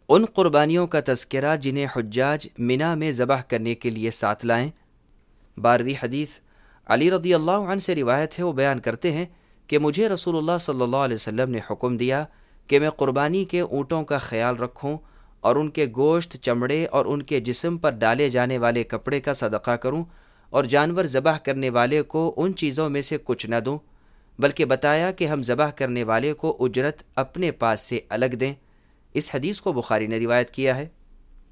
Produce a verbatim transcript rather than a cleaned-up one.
उन क़ुरबानियों का तज़किरा जिन्हें हुज्जाज मिना में ज़बह करने के लिए साथ लाएं। बारहवीं हदीस अली रज़ी अल्लाह अन्हु से रिवायत है, वो बयान करते हैं कि मुझे रसूलुल्लाह सल्लल्लाहु अलैहि वसल्लम ने हुक्म दिया कि मैं क़ुरबानी के ऊँटों का ख्याल रखूँ और उनके गोश्त, चमड़े और उनके जिस्म पर डाले जाने वाले कपड़े का सदका करूँ और जानवर ज़बह करने वाले को उन चीज़ों में से कुछ न दूँ, बल्कि बताया कि हम ज़बह करने वाले को उजरत अपने पास से अलग दें। इस हदीस को बुखारी ने रिवायत किया है।